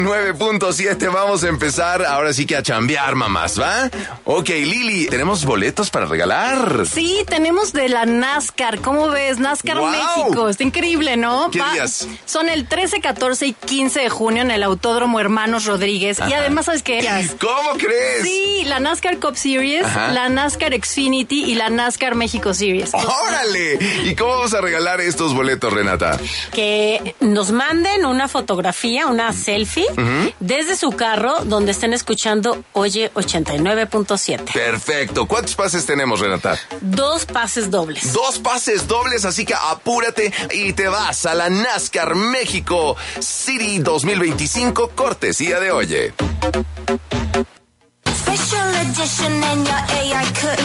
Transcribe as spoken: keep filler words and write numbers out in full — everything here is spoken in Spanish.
nueve punto siete, vamos a empezar ahora sí que a chambear, mamás, ¿va? Ok, Lili, ¿tenemos boletos para regalar? Sí, tenemos de la NASCAR. ¿Cómo ves? NASCAR ¡Wow! México. Está increíble, ¿no? ¿Qué Va- días? Son el trece, catorce y quince de junio en el Autódromo Hermanos Rodríguez. Ajá. Y además, ¿sabes qué? ¿Cómo crees? Sí, la NASCAR Cup Series, Ajá. la NASCAR Xfinity y la NASCAR México Series. ¡Órale! ¿Y cómo vamos a regalar estos boletos, Renata? Que nos manden una fotografía, una selfie, Uh-huh. desde su carro donde estén escuchando Oye ochenta y nueve punto siete. Perfecto. ¿Cuántos pases tenemos, Renata? Dos pases dobles. Dos pases dobles, así que apúrate y te vas a la NASCAR México City dos mil veinticinco, cortesía de Oye. Special edition and your A I couldn't